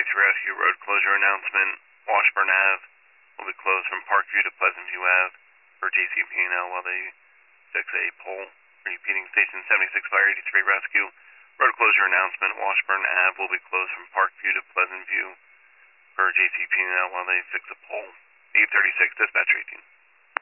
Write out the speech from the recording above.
Rescue road closure announcement. Washburn Ave will be closed from Parkview to Pleasant View Ave for JCP&L while they fix a pole. Repeating, Station 76 Fire 83 Rescue road closure announcement. Washburn Ave will be closed from Parkview to Pleasant View for JCP&L while they fix a pole. 836 Dispatch 18.